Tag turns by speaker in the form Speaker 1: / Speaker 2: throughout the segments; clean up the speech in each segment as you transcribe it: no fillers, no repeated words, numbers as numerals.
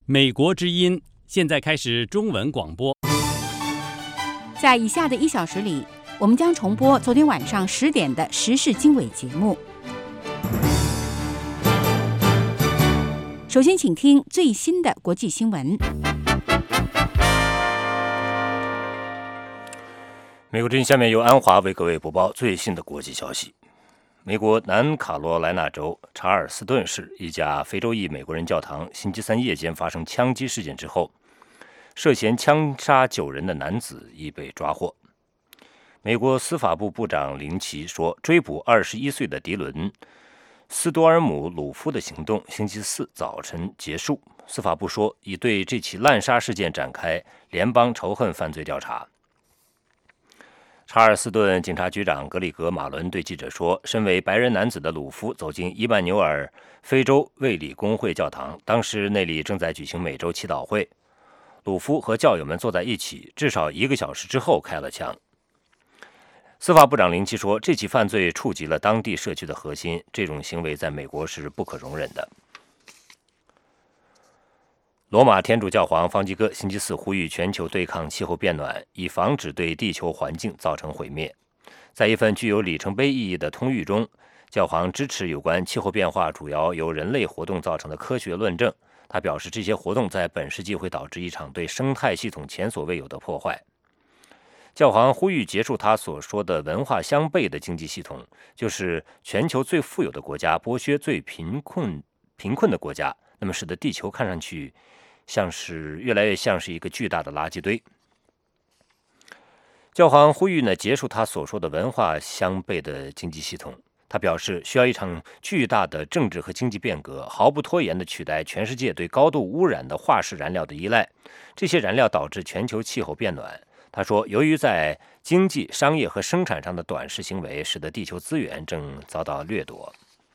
Speaker 1: 美国之音现在开始中文广播。
Speaker 2: 在以下的1小时里，我们将重播昨天晚上10点的时事经纬节目。首先，请听最新的国际新闻。
Speaker 3: 美国之音下面由安华为各位播报最新的国际消息。美国南卡罗来纳州查尔斯顿市一家非洲裔美国人教堂星期三夜间发生枪击事件之后，涉嫌枪杀9人的男子已被抓获。美国司法部部长林奇说，追捕21岁的迪伦·斯多尔姆·鲁夫的行动星期四早晨结束。司法部说，已对这起滥杀事件展开联邦仇恨犯罪调查。查尔斯顿警察局长格里格·马伦对记者说，身为白人男子的鲁夫走进伊曼纽尔非洲卫理公会教堂，当时那里正在举行每周祈祷会。鲁夫和教友们坐在一起，至少1个小时之后开了枪。司法部长林奇说，这起犯罪触及了当地社区的核心，这种行为在美国是不可容忍的。罗马天主教皇方济各星期四呼吁全球对抗气候变暖，以防止对地球环境造成毁灭。在一份具有里程碑意义的通谕中，教皇支持有关气候变化主要由人类活动造成的科学论证。他表示，这些活动在本世纪会导致一场对生态系统前所未有的破坏。教皇呼吁结束他所说的文化相悖的经济系统，就是全球最富有的国家剥削最贫困的国家，那么使得地球看上去越来越像是一个巨大的垃圾堆。教皇呼吁结束他所说的文化相悖的经济系统。他表示，需要一场巨大的政治和经济变革，毫不拖延地取代全世界对高度污染的化石燃料的依赖。这些燃料导致全球气候变暖。他说，由于在经济、商业和生产上的短视行为，使得地球资源正遭到掠夺。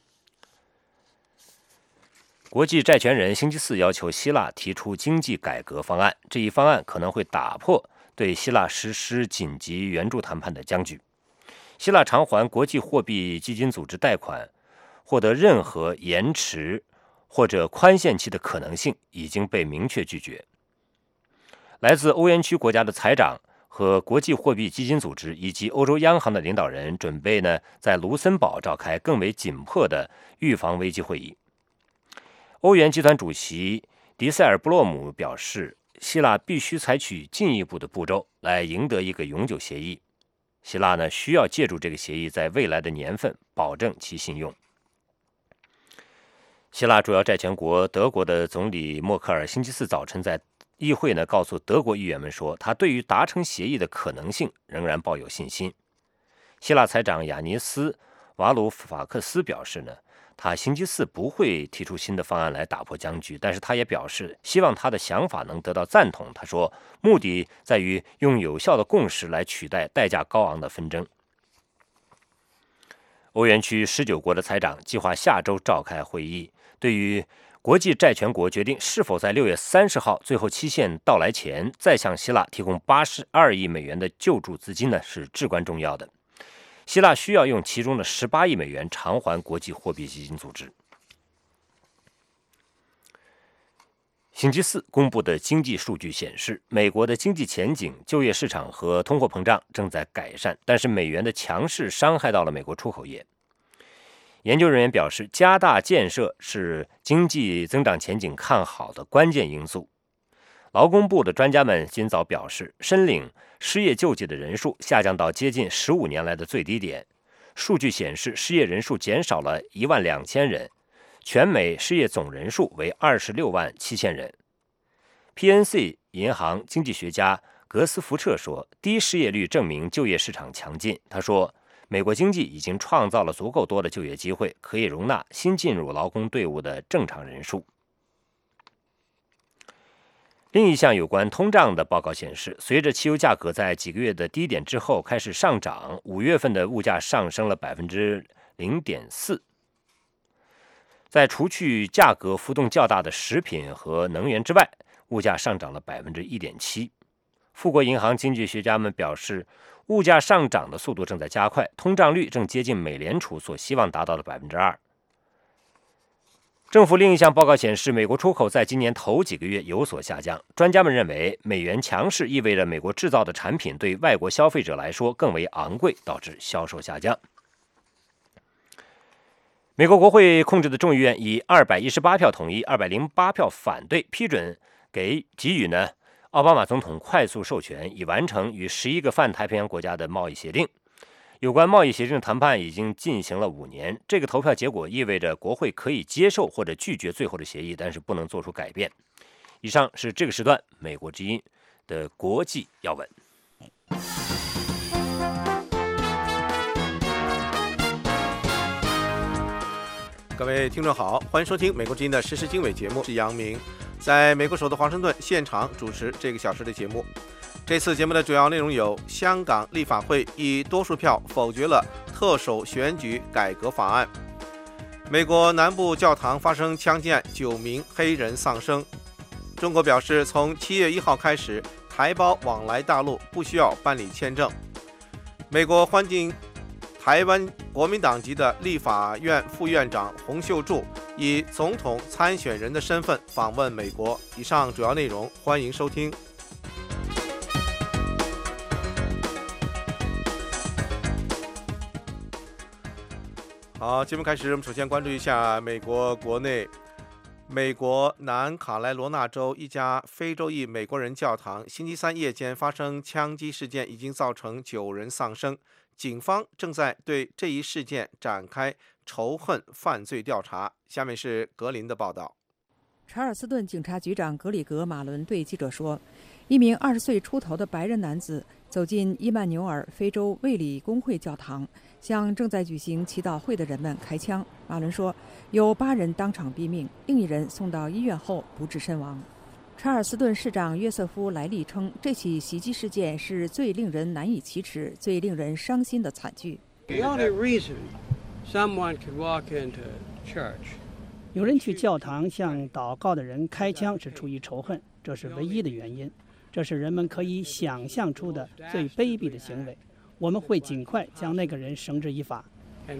Speaker 3: 国际债权人星期四要求希腊提出经济改革方案，这一方案可能会打破对希腊实施紧急援助谈判的僵局。希腊偿还国际货币基金组织贷款获得任何延迟或者宽限期的可能性已经被明确拒绝。来自欧元区国家的财长和国际货币基金组织以及欧洲央行的领导人准备在卢森堡召开更为紧迫的预防危机会议。欧元集团主席迪塞尔布洛姆表示，希腊必须采取进一步的步骤来赢得一个永久协议。希腊需要借助这个协议在未来的年份保证其信用。希腊主要债权国德国的总理默克尔星期四早晨在议会告诉德国议员们说，他对于达成协议的可能性仍然抱有信心。希腊财长亚尼斯·瓦鲁法克斯表示他星期四不会提出新的方案来打破僵局，但是他也表示希望他的想法能得到赞同。他说，目的在于用有效的共识来取代代价高昂的纷争。欧元区19国的财长计划下周召开会议，对于国际债权国决定是否在6月30号最后期限到来前再向希腊提供82亿美元的救助资金是至关重要的。希腊需要用其中的18亿美元偿还国际货币基金组织。星期四公布的经济数据显示，美国的经济前景、就业市场和通货膨胀正在改善，但是美元的强势伤害到了美国出口业。研究人员表示，加大建设是经济增长前景看好的关键因素。劳工部的专家们今早表示，申领失业救济的人数下降到接近15年来的最低点。数据显示，失业人数减少了12000人，全美失业总人数为267000人。PNC 银行经济学家格斯福彻说，低失业率证明就业市场强劲。他说，美国经济已经创造了足够多的就业机会，可以容纳新进入劳工队伍的正常人数。另一项有关通胀的报告显示，随着汽油价格在几个月的低点之后开始上涨，5月份的物价上升了 0.4%。在除去价格浮动较大的食品和能源之外，物价上涨了 1.7%。富国银行经济学家们表示，物价上涨的速度正在加快，通胀率正接近美联储所希望达到的 2%。 政府另一项报告显示，美国出口在今年头几个月有所下降。专家们认为，美元强势意味着美国制造的产品对外国消费者来说更为昂贵，导致销售下降。美国国会控制的众议院以218票同意、208票反对批准给予奥巴马总统快速授权，以完成与11个泛太平洋国家的贸易协定。有关贸易协定谈判已经进行了5年，这个投票结果意味着国会可以接受或者拒绝最后的协议，但是不能做出改变。以上是这个时段美国之音的国际要闻。
Speaker 4: 各位听众好，欢迎收听美国之音的时事经纬节目，是杨明，在美国首都华盛顿现场主持这个小时的节目。这次节目的主要内容有：香港立法会以多数票否决了特首选举改革法案；美国南部教堂发生枪击案，9名黑人丧生；中国表示从7月1号开始，台胞往来大陆不需要办理签证；美国欢迎台湾国民党籍的立法院副院长洪秀柱以总统参选人的身份访问美国。以上主要内容，欢迎收听。好，节目开始，我们首先关注一下美国国内。美国南卡罗来纳州一家非洲裔美国人教堂星期三夜间发生枪击事件，已经造成9人丧生。警方正在对这一事件展开仇恨犯罪调查。下面是格林的报道。
Speaker 5: 查尔斯顿警察局长格里格·马伦对记者说，一名20岁出头的白人男子走进伊曼纽尔非洲卫理公会教堂，向正在举行祈祷会的人们开枪。马伦说，有8人当场毙命，另1人送到医院后不治身亡。查尔斯顿市长约瑟夫·莱利称，这起袭击事件是最令人难以启齿、最令人伤心的惨剧。
Speaker 6: 有人去教堂向祷告的人开枪是出于仇恨，这是唯一的原因。这是人们可以想象出的最卑鄙的行为。我们会尽快将那个人绳之以法。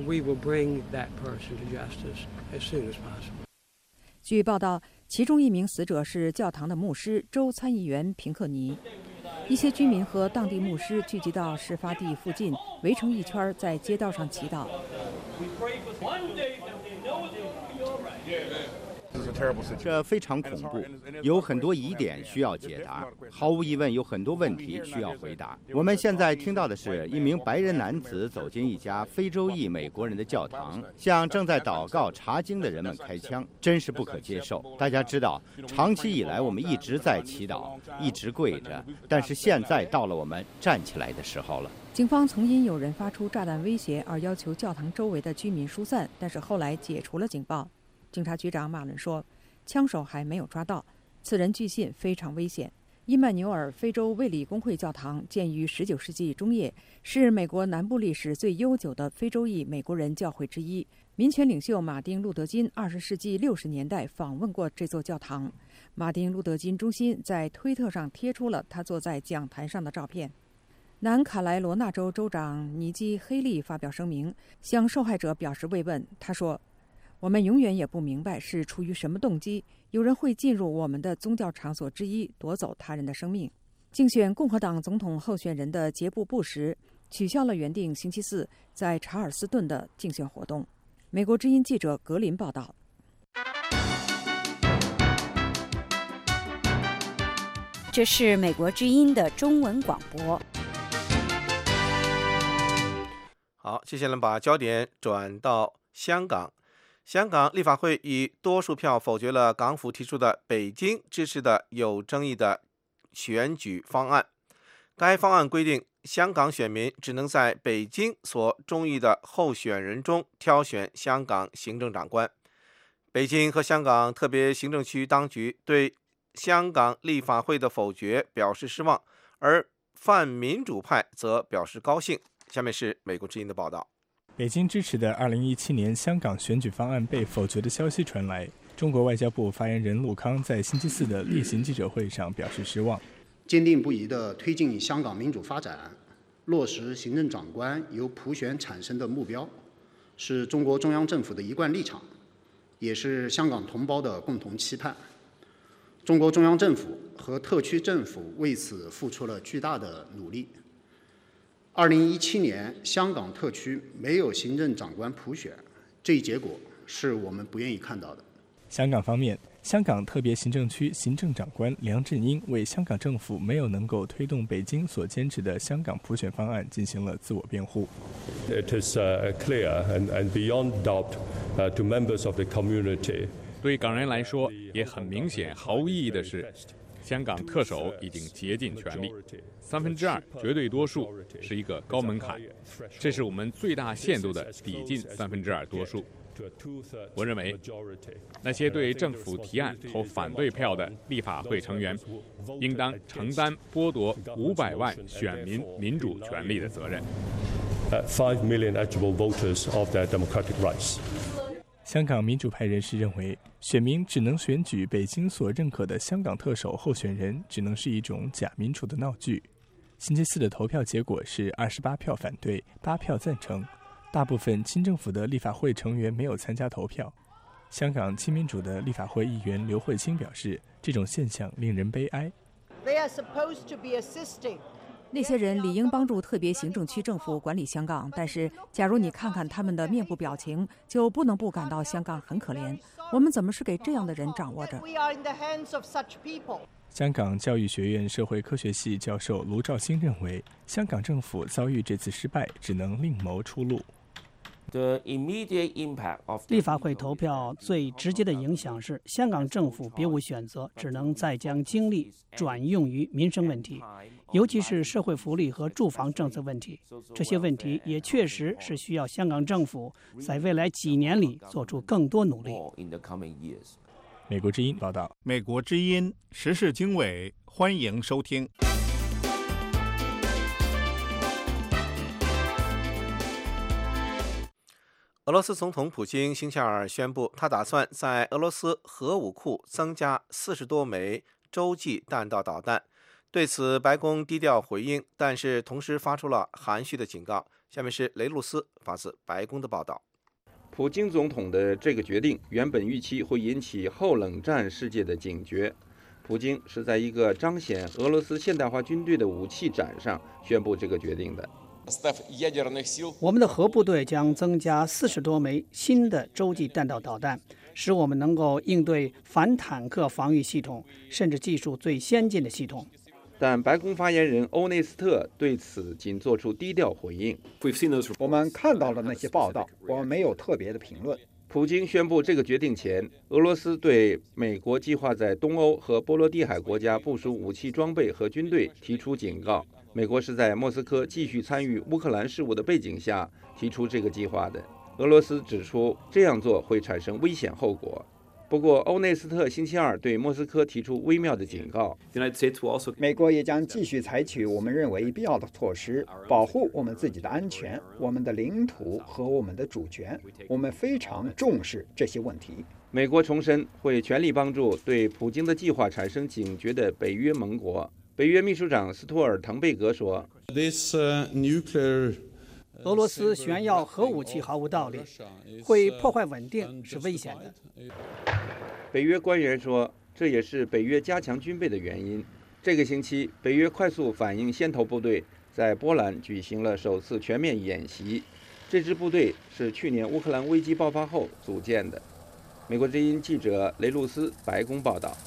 Speaker 5: 据报道，其中1名死者是教堂的牧师州参议员平克尼。一些居民和当地牧师聚集到事发地附近，围成一圈，在街道上祈祷。
Speaker 7: 这非常恐怖，有很多疑点需要解答，毫无疑问有很多问题需要回答。我们现在听到的是一名白人男子走进一家非洲裔美国人的教堂，向正在祷告查经的人们开枪，真是不可接受。大家知道，长期以来我们一直在祈祷，一直跪着，但是现在到了我们站起来的时候了。
Speaker 5: 警方曾因有人发出炸弹威胁而要求教堂周围的居民疏散，但是后来解除了警报。警察局长马伦说，枪手还没有抓到，此人据信非常危险。伊曼纽尔非洲卫理公会教堂建于19世纪中叶，是美国南部历史最悠久的非洲裔美国人教会之一。民权领袖马丁·路德·金20世纪60年代访问过这座教堂。马丁·路德·金中心在推特上贴出了他坐在讲坛上的照片。南卡罗来纳州州长尼基·黑利发表声明，向受害者表示慰问。他说，我们永远也不明白是出于什么动机，有人会进入我们的宗教场所之一，夺走他人的生命。竞选共和党总统候选人的杰布·布什取消了原定星期4在查尔斯顿的竞选活动。美国之音记者格林报道。
Speaker 2: 这是美国之音的中文广播。
Speaker 4: 好，接下来把焦点转到香港。香港立法会以多数票否决了港府提出的北京支持的有争议的选举方案。该方案规定，香港选民只能在北京所中意的候选人中挑选香港行政长官。北京和香港特别行政区当局对香港立法会的否决表示失望，而泛民主派则表示高兴。下面是美国之音的报道。
Speaker 8: 北京支持的2017年香港选举方案被否决的消息传来，中国外交部发言人陆康在星期4的例行记者会上表示失望。
Speaker 9: 坚定不移地推进香港民主发展，落实行政长官由普选产生的目标，是中国中央政府的一贯立场， 也是香港同胞的共同期盼。中国中央政府和特区政府为此付出了巨大的努力。2017年，香港特区没有行政长官普选，这一结果是我们不愿意看到的。
Speaker 8: 香港方面，香港特别行政区行政长官梁振英为香港政府没有能够推动北京所坚持的香港普选方案进行了自我辩护。
Speaker 10: It is clear and beyond doubt to members of the community.
Speaker 11: 对港人来说，也很明显，毫无意义的是，香港特首已经竭尽全力，2/3绝对多数是一个高门槛，这是我们最大限度的抵近2/3多数。我认为，那些对政府提案投反对票的立法会成员，应当承担剥夺500万选民民主权利的责任。
Speaker 10: 5 million eligible voters of their democratic rights.
Speaker 8: 香港民主派人士认为，选民只能选举北京所认可的香港特首候选人，只能是一种假民主的闹剧。星期四的投票结果是28票反对，8票赞成。大部分亲政府的立法会成员没有参加投票。香港亲民主的立法会议员刘慧卿表示，这种现象令人悲哀。
Speaker 5: 那些人理应帮助特别行政区政府管理香港，但是假如你看看他们的面部表情，就不能不感到香港很可怜。我们怎么是给这样的人掌握着？
Speaker 8: 香港教育学院社会科学系教授卢兆兴认为，香港政府遭遇这次失败，只能另谋出路。
Speaker 6: 立法会投票最直接的影响是，香港政府别无选择，只能再将精力转用于民生问题，尤其是社会福利和住房政策问题。这些问题也确实是需要香港政府在未来几年里做出更多努力。
Speaker 8: 美国之音报道。
Speaker 12: 美国之音时事经纬，欢迎收听。
Speaker 4: 俄罗斯总统普京星期二宣布，他打算在俄罗斯核武库增加40多枚洲际弹道导弹。对此，白宫低调回应，但是同时发出了含蓄的警告。下面是雷路斯发自白宫的报道。
Speaker 13: 普京总统的这个决定原本预期会引起后冷战世界的警觉。普京是在一个彰显俄罗斯现代化军队的武器展上宣布这个决定的。
Speaker 6: 我们的核部队将增加40多枚新的洲际弹道导弹，使我们能够应对反坦克防御系统，甚至技术最先进的系统。
Speaker 13: 但白宫发言人欧内斯特对此仅做出低调回应。
Speaker 14: 我们看到了那些报道，我们没有特别的评论。
Speaker 13: 普京宣布这个决定前，俄罗斯对美国计划在东欧和波罗的海国家部署武器装备和军队提出警告。美国是在莫斯科继续参与乌克兰事务的背景下提出这个计划的。俄罗斯指出，这样做会产生危险后果。不过，欧内斯特星期二对莫斯科提出微妙的警告。
Speaker 14: 美国也将继续采取我们认为必要的措施，保护我们自己的安全、我们的领土和我们的主权。我们非常重视这些问题。
Speaker 13: 美国重申会全力帮助对普京的计划产生警觉的北约盟国。北约秘书长斯托尔滕贝格说，
Speaker 6: 俄罗斯炫耀核武器毫无道理，会破坏稳定，是危险的。
Speaker 13: 北约官员说，这也是北约加强军备的原因。这个星期，北约快速反应先头部队在波兰举行了首次全面演习。这支部队是去年乌克兰危机爆发后组建的。美国之音记者雷路斯白宫报道。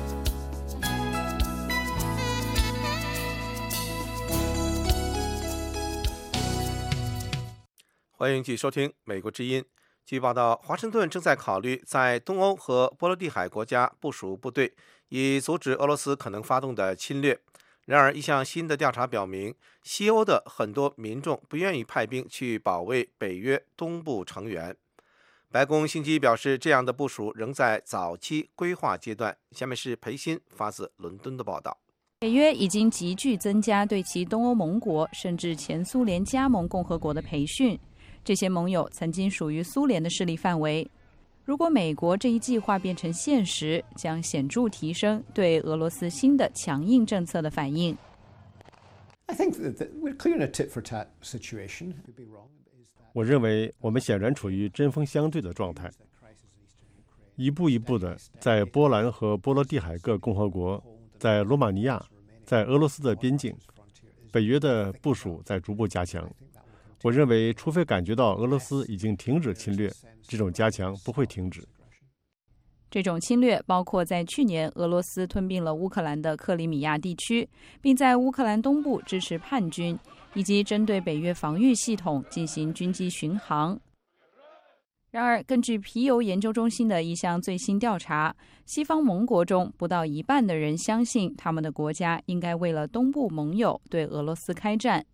Speaker 4: 欢迎继续收听美国之音。据报道，华盛顿正在考虑在东欧和波罗的海国家部署部队，以阻止俄罗斯可能发动的侵略。然而，一项新的调查表明，西欧的很多民众不愿意派兵去保卫北约东部成员。白宫星期一表示，这样的部署仍在早期规划阶段。下面是裴鑫发自伦敦的报道。
Speaker 15: 北约已经急剧增加对其东欧盟国甚至前苏联加盟共和国的培训。这些盟友曾经属于苏联的势力范围。如果美国这一计划变成现实，将显著提升对俄罗斯新的强硬政策的反应。
Speaker 16: 我认为我们显然处于针锋相对的状态。 一步一步的在波兰和波罗的海各共和国、在罗马尼亚、在俄罗斯的边境，北约的部署在逐步加强。我认为，除非感觉到俄罗斯已经停止侵略，这种加强不会停止。
Speaker 15: 这种侵略包括在去年俄罗斯吞并了乌克兰的克里米亚地区，并在乌克兰东部支持叛军，以及针对北约防御系统进行军机巡航。然而，根据皮尤研究中心的一项最新调查，西方盟国中不到一半的人相信他们的国家应该为了东部盟友对俄罗斯开战。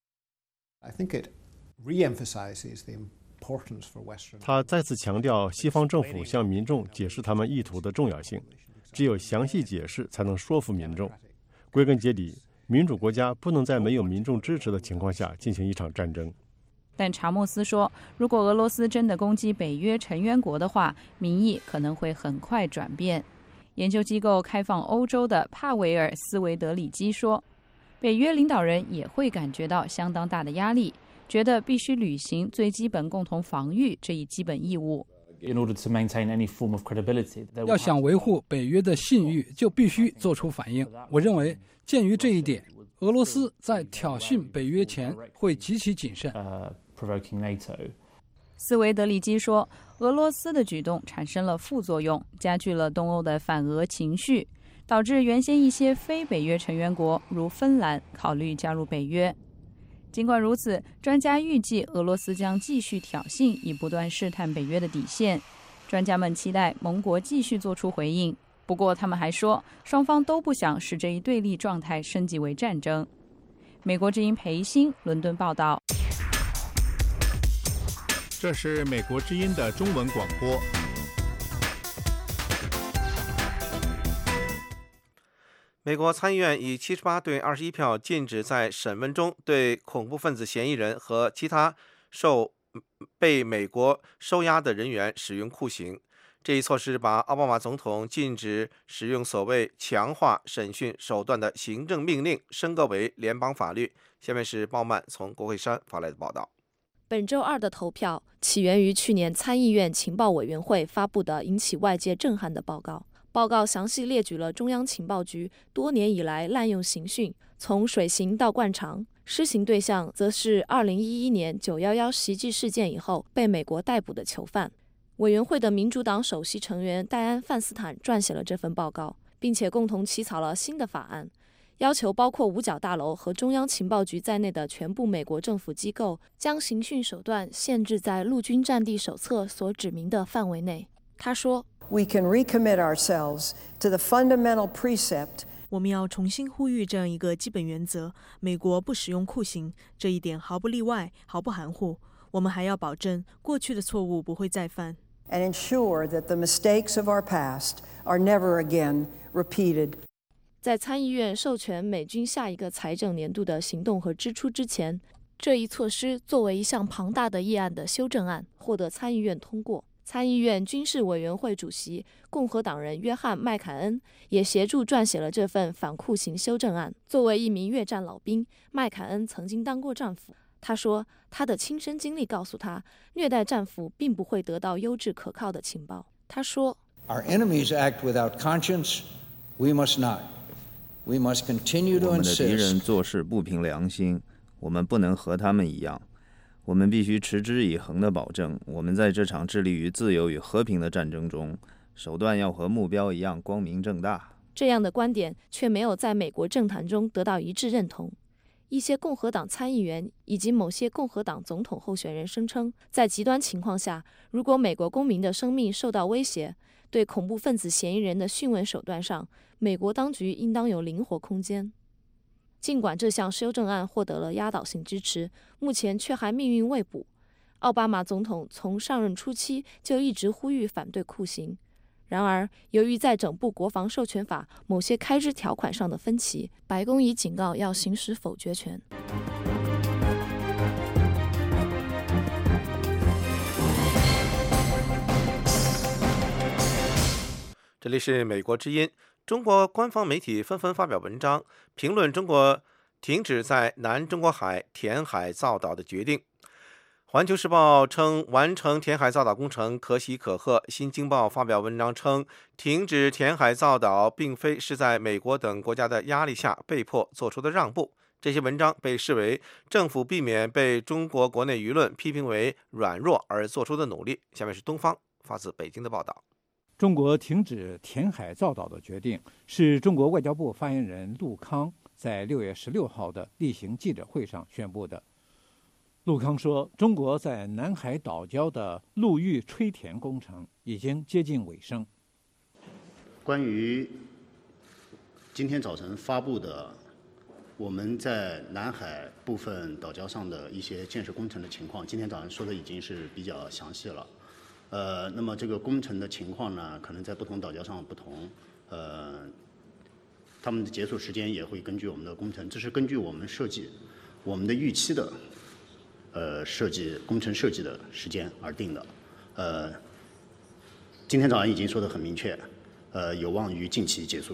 Speaker 16: 他再次强调西方政府向民众解释他们意图的重要性，只有详细解释才能说服民众。归根结底，民主国家不能在没有民众支持的情况下进行一场战争。
Speaker 15: 但查莫斯说，如果俄罗斯真的攻击北约成员国的话，民意可能会很快转变。研究机构开放欧洲的帕维尔·斯维德里基说，北约领导人也会感觉到相当大的压力，觉得必须履行最基本共同防御这一基本义务。
Speaker 17: 要想维护北约的信誉，就必须做出反应。我认为，鉴于这一点，俄罗斯在挑衅北约前会极其谨慎。
Speaker 15: 斯维德里基说，俄罗斯的举动产生了副作用，加剧了东欧的反俄情绪，导致原先一些非北约成员国，如芬兰，考虑加入北约。尽管如此，专家预计俄罗斯将继续挑衅，以不断试探北约的底线。专家们期待盟国继续做出回应。不过，他们还说，双方都不想使这一对立状态升级为战争。美国之音裴欣伦敦报道。
Speaker 12: 这是美国之音的中文广播。
Speaker 4: 美国参议院以78对21票禁止在审问中对恐怖分子嫌疑人和其他被美国收押的人员使用酷刑。这一措施把奥巴马总统禁止使用所谓强化审讯手段的行政命令升格为联邦法律。下面是鲍曼从国会山发来的报道。
Speaker 18: 本周二的投票起源于去年参议院情报委员会发布的引起外界震撼的报告。报告详细列举了中央情报局多年以来滥用刑讯，从水刑到灌肠，施行对象则是2011年911袭击事件以后被美国逮捕的囚犯。委员会的民主党首席成员戴安·范斯坦撰写了这份报告，并且共同起草了新的法案，要求包括五角大楼和中央情报局在内的全部美国政府机构将刑讯手段限制在陆军战地手册所指明的范围内。他说，
Speaker 19: We can recommit ourselves to the fundamental precept.
Speaker 20: 我们要重新呼吁这样一个基本原则：美国不使用酷刑，这一点毫不例外，毫不含糊。我们还要保证过去的错误不会再犯。
Speaker 19: And ensure that the mistakes of our past are never again repeated.
Speaker 18: 在参议院授权美军下一个财政年度的行动和支出之前，这一措施作为一项庞大的议案的修正案获得参议院通过。参议院军事委员会主席共和党人约翰·麦凯恩也协助撰写了这份反酷刑修正案。作为一名越战老兵，麦凯恩曾经当过战俘。他说，他的亲身经历告诉他，虐待战俘并不会得到优质可靠的情报。他说
Speaker 21: Our enemies act without conscience. We must not. We must continue to insist.
Speaker 22: 我们的敌人做事不凭良心，我们不能和他们一样。我们必须持之以恒地保证，我们在这场致力于自由与和平的战争中，手段要和目标一样光明正大。
Speaker 18: 这样的观点却没有在美国政坛中得到一致认同。一些共和党参议员以及某些共和党总统候选人声称，在极端情况下，如果美国公民的生命受到威胁，对恐怖分子嫌疑人的讯问手段上，美国当局应当有灵活空间。尽管这项修正案获得了压倒性支持，目前却还命运未卜。奥巴马总统从上任初期就一直呼吁反对酷刑。然而，由于在整部国防授权法某些开支条款上的分歧，白宫已警告要行使否决权。
Speaker 4: 这里是美国之音。中国官方媒体纷纷发表文章，评论中国停止在南中国海填海造岛的决定。 环球时报称，完成填海造岛工程可喜可贺。新京报发表文章称，停止填海造岛并非是在美国等国家的压力下被迫做出的让步。这些文章被视为政府避免被中国国内舆论批评为软弱而做出的努力。下面是东方发自北京的报道。
Speaker 1: 中国停止填海造岛的决定是中国外交部发言人陆康在6月16号的例行记者会上宣布的。陆康说，中国在南海岛礁的陆域吹填工程已经接近尾声。
Speaker 9: 关于今天早晨发布的我们在南海部分岛礁上的一些建设工程的情况，今天早上说的已经是比较详细了。那么这个工程的情况呢，可能在不同岛礁上不同，他们的结束时间也会根据我们的工程，这是根据我们设计我们的预期的工程设计的时间而定的。今天早上已经说得很明确，有望于近期结束。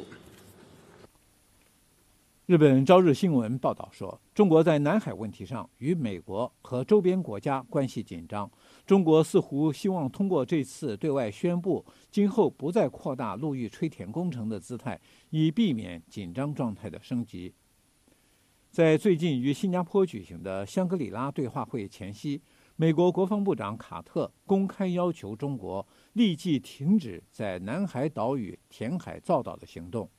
Speaker 1: 日本朝日新闻报道说，中国在南海问题上与美国和周边国家关系紧张。中国似乎希望通过这次对外宣布今后不再扩大陆域吹填工程的姿态，以避免紧张状态的升级。在最近于新加坡举行的香格里拉对话会前夕，美国国防部长卡特公开要求中国立即停止在南海岛屿填海造岛的行动。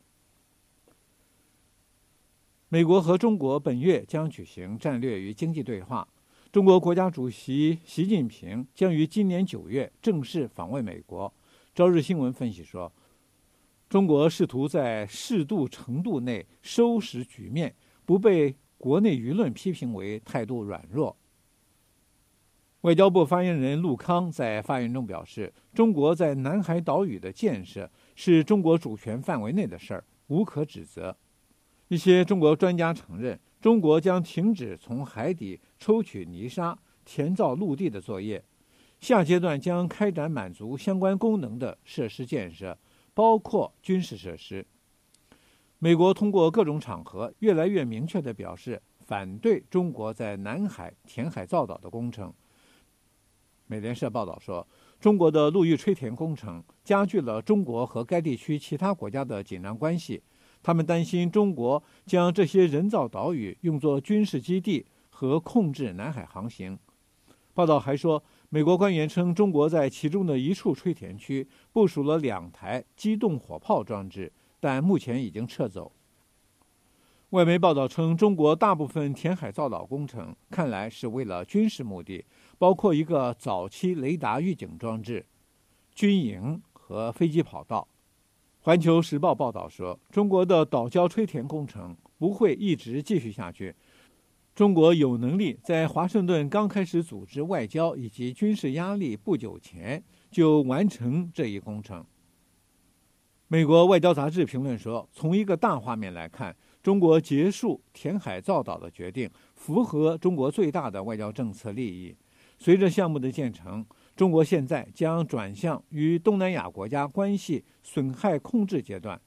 Speaker 1: 美国和中国本月将举行战略与经济对话，中国国家主席习近平将于今年9月正式访问美国。朝日新闻分析说，中国试图在适度程度内收拾局面，不被国内舆论批评为态度软弱。外交部发言人陆康在发言中表示，中国在南海岛屿的建设是中国主权范围内的事儿，无可指责。一些中国专家承认，中国将停止从海底抽取泥沙、填造陆地的作业，下阶段将开展满足相关功能的设施建设，包括军事设施。美国通过各种场合越来越明确地表示反对中国在南海填海造岛的工程。美联社报道说，中国的陆域吹填工程加剧了中国和该地区其他国家的紧张关系。他们担心中国将这些人造岛屿用作军事基地和控制南海航行。报道还说，美国官员称，中国在其中的一处吹填区部署了2台机动火炮装置，但目前已经撤走。外媒报道称，中国大部分填海造岛工程看来是为了军事目的，包括一个早期雷达预警装置、军营和飞机跑道。环球时报报道说，中国的岛礁吹填工程不会一直继续下去。中国有能力在华盛顿刚开始组织外交以及军事压力不久前就完成这一工程。美国外交杂志评论说，从一个大画面来看，中国结束填海造岛的决定符合中国最大的外交政策利益。随着项目的建成，中国现在将转向与东南亚国家关系损害控制阶段。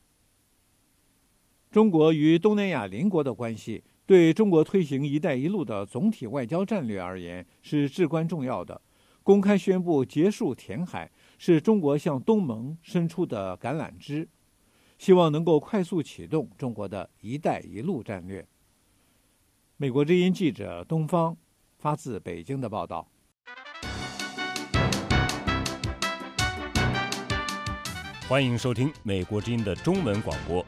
Speaker 1: 中国与东南亚邻国的关系对中国推行“一带一路”的总体外交战略而言是至关重要的。公开宣布结束填海是中国向东盟伸出的橄榄枝，希望能够快速启动中国的一带一路战略。美国之音记者东方发自北京的报道。
Speaker 3: 欢迎收听美国之音的中文广播。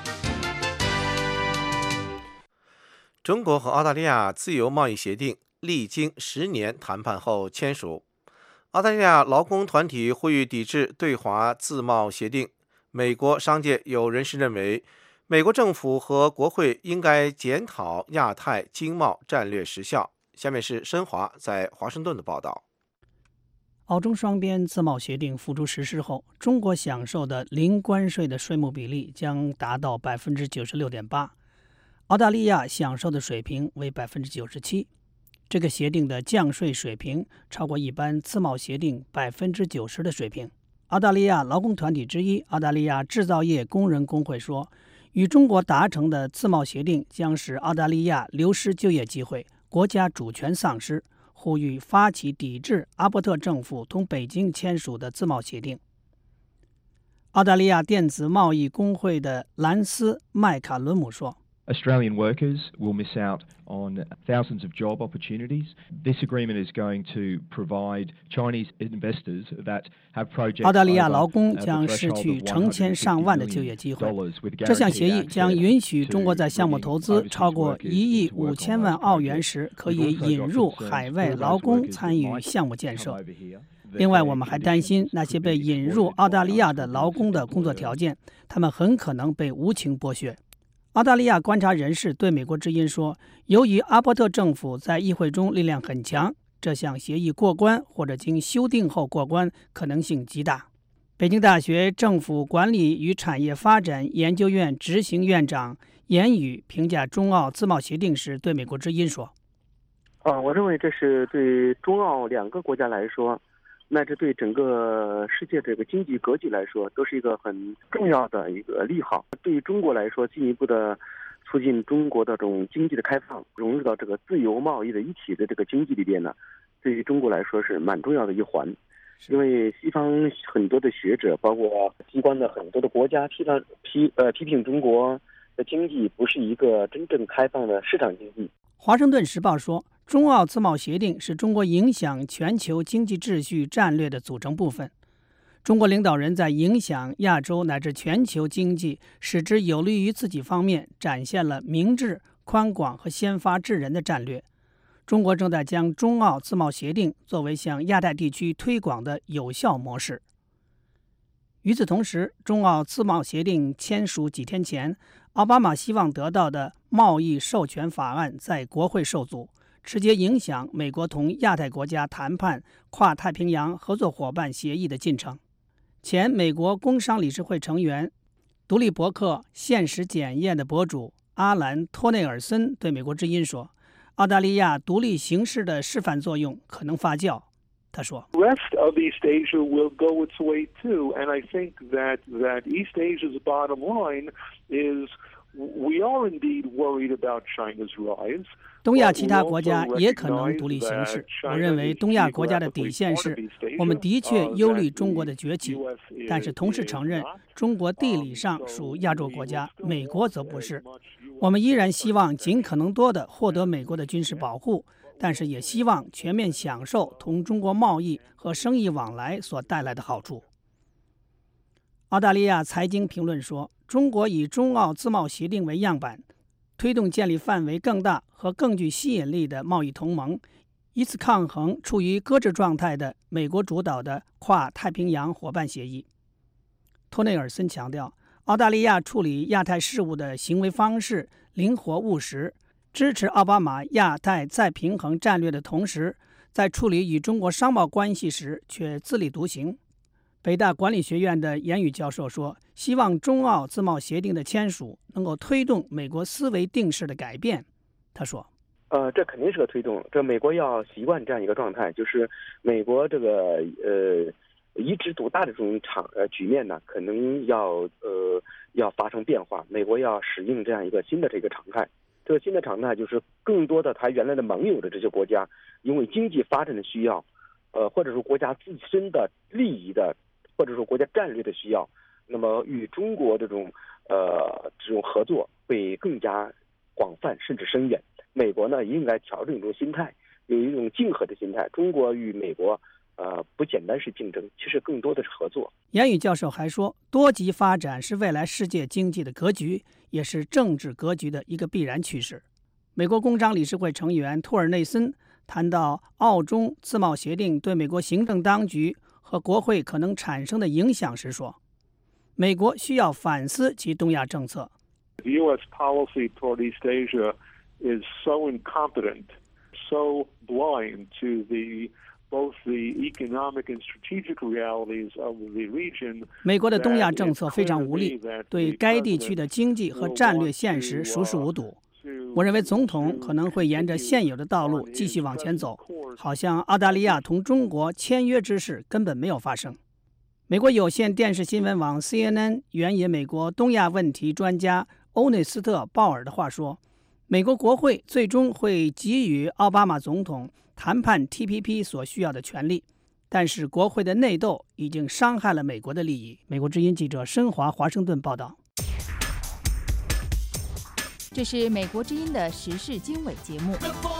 Speaker 4: 中国和澳大利亚自由贸易协定历经10年谈判后签署。澳大利亚劳工团体呼吁抵制对华自贸协定。美国商界有人士认为，美国政府和国会应该检讨亚太经贸战略时效。下面是申华在华盛顿的报道。
Speaker 6: 澳中双边自贸协定付诸实施后，中国享受的零关税的税目比例将达到 96.8%， 澳大利亚享受的水平为 97%。 这个协定的降税水平超过一般自贸协定 90% 的水平。澳大利亚劳工团体之一澳大利亚制造业工人工会说，与中国达成的自贸协定将使澳大利亚流失就业机会，国家主权丧失， 呼吁发起抵制阿伯特政府同北京签署的自贸协定。澳大利亚电子贸易工会的兰斯·麦卡伦姆说
Speaker 2: Australian workers will miss out on thousands of job opportunities. This agreement is going to provide Chinese investors that have projects
Speaker 6: 澳大利亚劳工将失去成千上万的就业机会。这项协议将允许中国在项目投资超过1亿5千万澳元时，可以引入海外劳工参与项目建设。另外，我们还担心那些被引入澳大利亚的劳工的工作条件，他们很可能被无情剥削。澳大利亚观察人士对美国之音说，由于阿伯特政府在议会中力量很强，这项协议过关或者经修订后过关可能性极大。北京大学政府管理与产业发展研究院执行院长严宇评价中澳自贸协定时对美国之音说，
Speaker 7: 我认为这是对中澳两个国家来说，乃至对整个世界这个经济格局来说，都是一个很重要的一个利好。对于中国来说，进一步的促进中国的这种经济的开放，融入到这个自由贸易的一体的这个经济里边呢，对于中国来说是蛮重要的一环。因为西方很多的学者，包括西方的很多的国家批评中国的经济不是一个真正开放的市场经济。
Speaker 6: 华盛顿时报说，中澳自贸协定是中国影响全球经济秩序战略的组成部分。中国领导人在影响亚洲乃至全球经济使之有利于自己方面展现了明智、宽广和先发制人的战略。中国正在将中澳自贸协定作为向亚太地区推广的有效模式。与此同时，中澳自贸协定签署几天前，奥巴马希望得到的贸易授权法案在国会受阻，直接影响美国同亚太国家谈判跨太平洋合作伙伴协议的进程。前美国工商理事会成员、独立博客现实检验的博主阿兰·托内尔森对美国之音说，澳大利亚独立形势的示范作用可能发酵。他说
Speaker 23: Rest of East Asia will go its way too, and I think that East Asia's bottom line is we are indeed worried about China's rise.
Speaker 6: 东亚其他国家也可能独立行事。我认为东亚国家的底线是，我们的确忧虑中国的崛起，但是同时承认中国地理上属亚洲国家，美国则不是。我们依然希望尽可能多地获得美国的军事保护，但是也希望全面享受同中国贸易和生意往来所带来的好处。澳大利亚财经评论说，中国以中澳自贸协定为样板，推动建立范围更大和更具吸引力的贸易同盟，以此抗衡处于搁置状态的美国主导的跨太平洋伙伴协议。托内尔森强调，澳大利亚处理亚太事务的行为方式灵活务实，支持奥巴马亚太再平衡战略的同时，在处理与中国商贸关系时却自立独行。北大管理学院的严宇教授说，希望中澳自贸协定的签署能够推动美国思维定势的改变。他说，
Speaker 7: 这肯定是个推动。这美国要习惯这样一个状态，就是美国这个一枝独大的这种局面呢，可能要发生变化。美国要适应这样一个新的这个常态。这个新的常态就是更多的他原来的盟友的这些国家，因为经济发展的需要，或者说国家自身的利益的，或者说国家战略的需要，那么与中国这种合作会更加广泛甚至深远。美国呢应该调整一种心态，有一种竞合的心态。中国与美国不简单是竞争，其实更多的是合作。
Speaker 6: 严宇教授还说，多极发展是未来世界经济的格局，也是政治格局的一个必然趋势。美国工商理事会成员托尔内森谈到澳中自贸协定对美国行政当局和国会可能产生的影响时说，美国需要反思其东亚政策。
Speaker 23: The U.S. policy toward East Asia is so incompetent, so blind to both the economic and strategic realities of the region.
Speaker 6: 美国的东亚政策非常无力，对该地区的经济和战略现实熟视无睹。我认为总统可能会沿着现有的道路继续往前走，好像澳大利亚同中国签约之事根本没有发生。美国有线电视新闻网 CNN 援引美国东亚问题专家欧内斯特·鲍尔的话说，美国国会最终会给予奥巴马总统谈判 TPP 所需要的权利。但是国会的内斗已经伤害了美国的利益。美国之音记者申华华盛顿报道。
Speaker 15: 这是美国之音的时事经纬节目。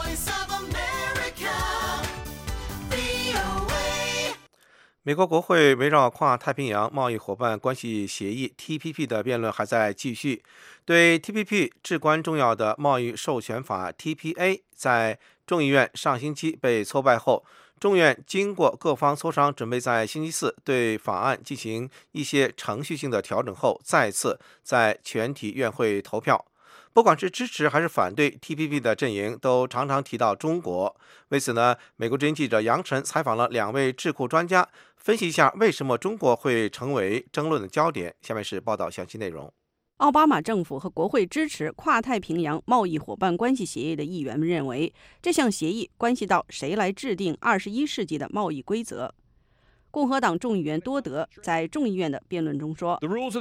Speaker 4: 美国国会围绕跨太平洋贸易伙伴关系协议 TPP 的辩论还在继续。对 TPP 至关重要的贸易授权法 TPA 在众议院上星期被挫败后，众院经过各方磋商，准备在星期四对法案进行一些程序性的调整后，再次在全体院会投票。不管是支持还是反对 TPP 的阵营，都常常提到中国。为此呢，美国之音记者杨晨采访了2位智库专家，分析一下为什么中国会成为争论的焦点。下面是报道详细内容。
Speaker 5: 奥巴马政府和国会支持跨太平洋贸易伙伴关系协议的议员们认为，这项协议关系到谁来制定21世纪的贸易规则。共和党众议员多德在众议院的辩论中说，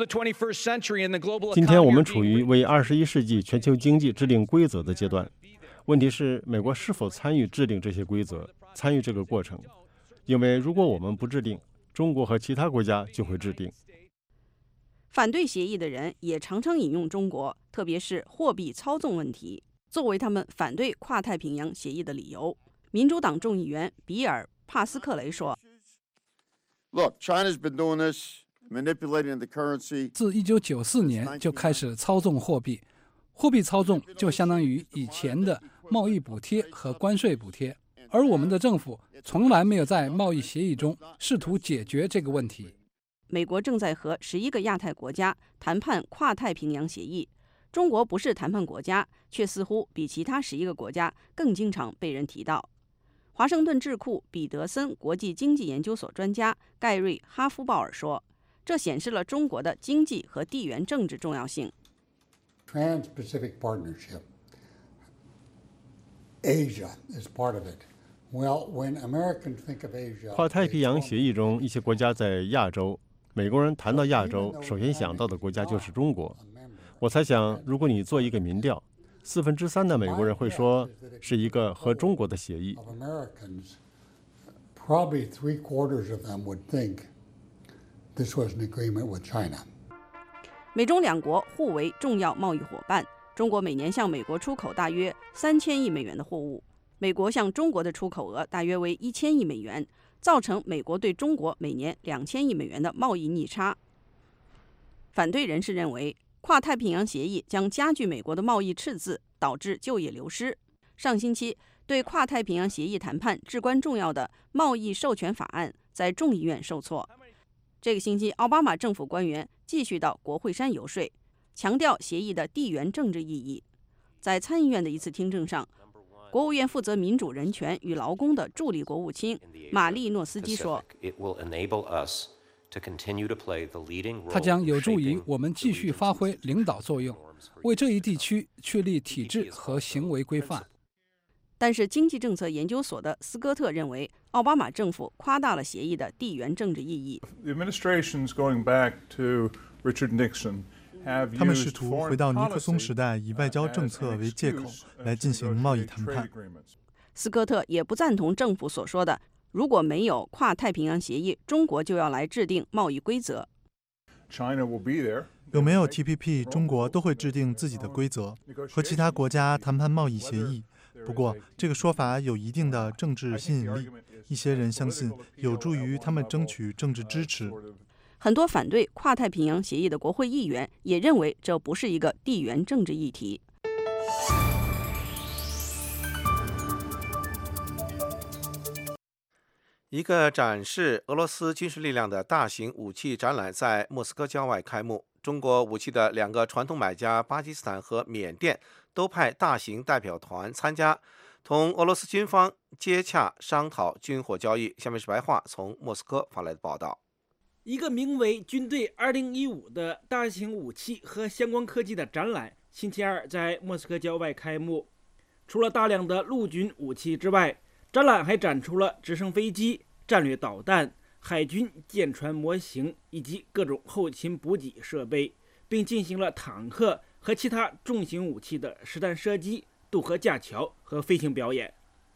Speaker 16: 今天我们处于为21世纪全球经济制定规则的阶段。问题是美国是否参与制定这些规则，参与这个过程？因为如果我们不制定，中国和其他国家就会制定。
Speaker 5: 反对协议的人也常常引用中国，特别是货币操纵问题，作为他们反对跨太平洋协议的理由。民主党众议员比尔·帕斯克雷说，
Speaker 17: 自1994年就开始操纵货币，货币操纵就相当于以前的贸易补贴和关税补贴，而我们的政府从来没有在贸易协议中试图解决这个问题。
Speaker 5: 美国正在和11个亚太国家谈判跨太平洋协议，中国不是谈判国家，却似乎比其他11个国家更经常被人提到。华盛顿智库彼得森国际经济研究所专家盖瑞·哈夫鲍尔说，这显示了中国的经济和地缘政治重要性。
Speaker 10: Trans-Pacific Partnership, Asia is part of it. Well, when Americans think of Asia,
Speaker 16: 跨太平洋协议中一些国家在亚洲，美国人谈到亚洲，首先想到的国家就是中国。我猜想，如果你做一个民调，3%的美国人会说是一个和中国的协议。
Speaker 10: Probably 3/4 of them would think this was an agreement with China.
Speaker 5: 美中两国互为重要贸易伙伴，中国每年向美国出口大约3000亿美元的货物，美国向中国的出口额大约为1000亿美元，造成美国对中国每年2000亿美元的贸易逆差。反对人士认为，跨太平洋协议将加剧美国的贸易赤字，导致就业流失。上星期，对跨太平洋协议谈判至关重要的贸易授权法案在众议院受挫。这个星期，奥巴马政府官员继续到国会山游说，强调协议的地缘政治意义。在参议院的一次听证上，国务院负责民主、人权与劳工的助理国务卿玛丽诺斯基说，
Speaker 17: 它将有助于我们继续发挥领导作用，为这一地区确立体制和行为规范。
Speaker 5: 但是，经济政策研究所的斯科特认为，奥巴马政府夸大了协议的地缘政治意义。
Speaker 11: 他们试图回到尼克松时代，以外交政策为借口来进行贸易谈判。
Speaker 5: 斯科特也不赞同政府所说的，如果没有跨太平洋协议，中国就要来制定贸易规则。
Speaker 11: 有没有 TPP， 中国都会制定自己的规则，和其他国家谈判贸易协议。不过，这个说法有一定的政治吸引力，一些人相信有助于他们争取政治支持。
Speaker 5: 很多反对跨太平洋协议的国会议员也认为这不是一个地缘政治议题。
Speaker 4: 一个展示俄罗斯军事力量的大型武器展览在莫斯科郊外开幕。中国武器的2个传统买家巴基斯坦和缅甸都派大型代表团参加，同俄罗斯军方接洽商讨军火交易。下面是白话从莫斯科发来的报道。
Speaker 24: 一个名为“军队2015”的大型武器和相关科技的展览，星期二在莫斯科郊外开幕。除了大量的陆军武器之外，展览还展出了直升飞机、战略导弹、海军舰船模型以及各种后勤补给设备，并进行了坦克和其他重型武器的实弹射击、渡河架桥和飞行表演。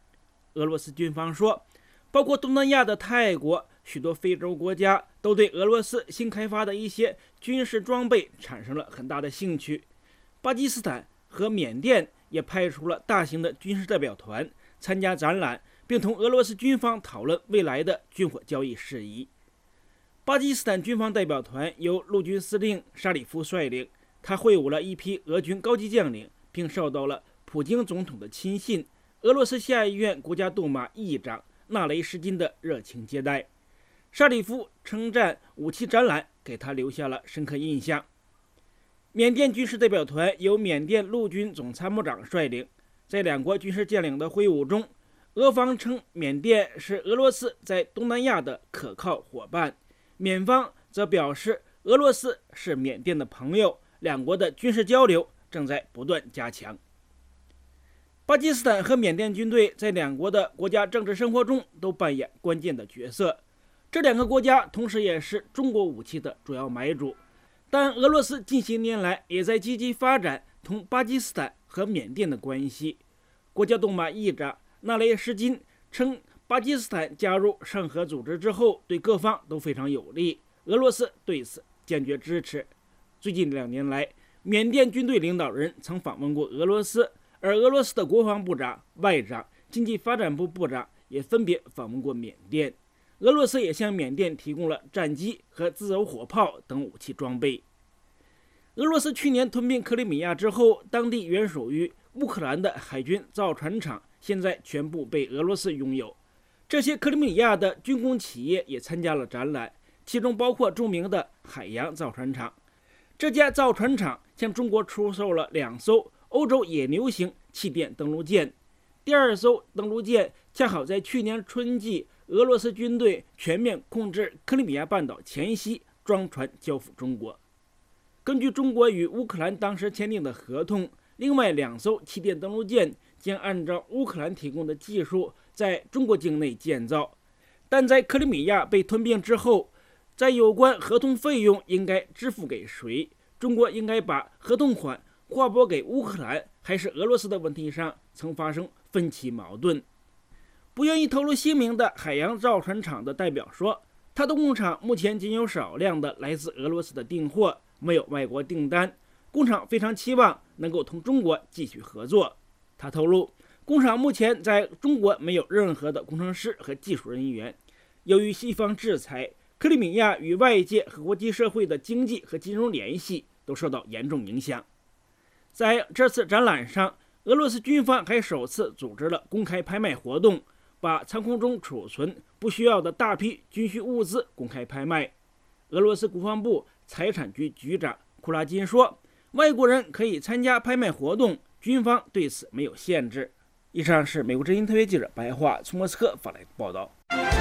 Speaker 24: 俄罗斯军方说，包括东南亚的泰国、许多非洲国家都对俄罗斯新开发的一些军事装备产生了很大的兴趣。巴基斯坦和缅甸也派出了大型的军事代表团参加展览，并同俄罗斯军方讨论未来的军火交易事宜。巴基斯坦军方代表团由陆军司令沙里夫率领，他会晤了一批俄军高级将领，并受到了普京总统的亲信俄罗斯下议院国家杜马议长纳雷什金的热情接待。沙里夫称赞武器展览给他留下了深刻印象。缅甸军事代表团由缅甸陆军总参谋长率领，在两国军事将领的会晤中，俄方称缅甸是俄罗斯在东南亚的可靠伙伴，缅方则表示俄罗斯是缅甸的朋友，两国的军事交流正在不断加强。巴基斯坦和缅甸军队在两国的国家政治生活中都扮演关键的角色，这两个国家同时也是中国武器的主要买主，但俄罗斯近些年来也在积极发展同巴基斯坦和缅甸的关系。国家杜马议长纳雷什金称，巴基斯坦加入上合组织之后对各方都非常有利，俄罗斯对此坚决支持。最近2年来，缅甸军队领导人曾访问过俄罗斯，而俄罗斯的国防部长、外长、经济发展部部长也分别访问过缅甸。俄罗斯也向缅甸提供了战机和自由火炮等武器装备。俄罗斯去年吞并克里米亚之后，当地原属于乌克兰的海军造船厂现在全部被俄罗斯拥有。这些克里米亚的军工企业也参加了展览，其中包括著名的海洋造船厂。这家造船厂向中国出售了2艘欧洲野牛型气垫登陆舰，第2艘登陆舰恰好在去年春季俄罗斯军队全面控制克里米亚半岛前夕装船交付中国。根据中国与乌克兰当时签订的合同，另外2艘气垫登陆舰将按照乌克兰提供的技术在中国境内建造，但在克里米亚被吞并之后，在有关合同费用应该支付给谁，中国应该把合同款划拨给乌克兰还是俄罗斯的问题上曾发生分歧矛盾。不愿意透露姓名的海洋造船厂的代表说，他的工厂目前仅有少量的来自俄罗斯的订货，没有外国订单，工厂非常期望能够同中国继续合作。他透露，工厂目前在中国没有任何的工程师和技术人员。由于西方制裁，克里米亚与外界和国际社会的经济和金融联系都受到严重影响。在这次展览上，俄罗斯军方还首次组织了公开拍卖活动，把仓库中储存不需要的大批军需物资公开拍卖。俄罗斯国防部财产局局长库拉金说，外国人可以参加拍卖活动，军方对此没有限制。以上是美国之音特约记者白桦从莫斯科发来的报道。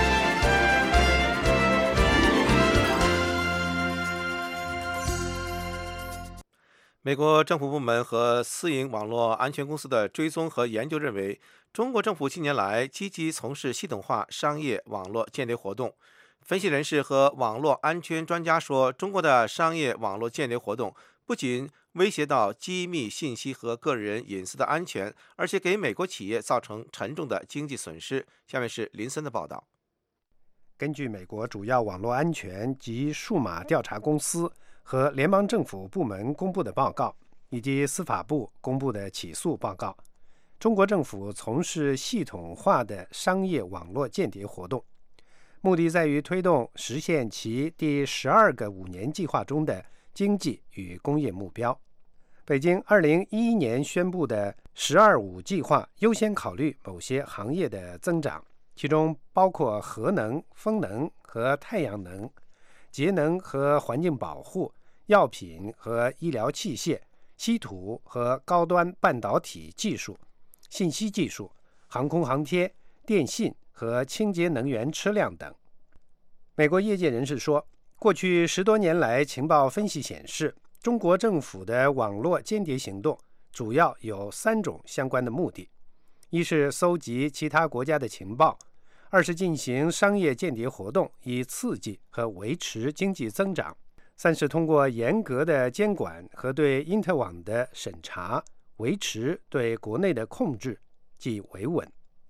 Speaker 4: 美国政府部门和私营网络安全公司的追踪和研究认为，中国政府近年来积极从事系统化商业网络间谍活动。分析人士和网络安全专家说，中国的商业网络间谍活动不仅威胁到机密信息和个人隐私的安全，而且给美国企业造成沉重的经济损失。下面是林森的报道。
Speaker 8: 根据美国主要网络安全及数码调查公司和联邦政府部门公布的报告，以及司法部公布的起诉报告，中国政府从事系统化的商业网络间谍活动，目的在于推动实现其第12个5年计划中的经济与工业目标。北京2011年宣布的“十二五”计划优先考虑某些行业的增长，其中包括核能、风能和太阳能、节能和环境保护、药品和医疗器械、稀土和高端半导体技术、信息技术、航空航天、电信和清洁能源车辆等。美国业界人士说，过去10多年来，情报分析显示，中国政府的网络间谍行动主要有3种相关的目的：一是搜集其他国家的情报；二是进行商业间谍活动，以刺激和维持经济增长；三是通过严格的监管和对因特网的审查，维持对国内的控制，即维稳。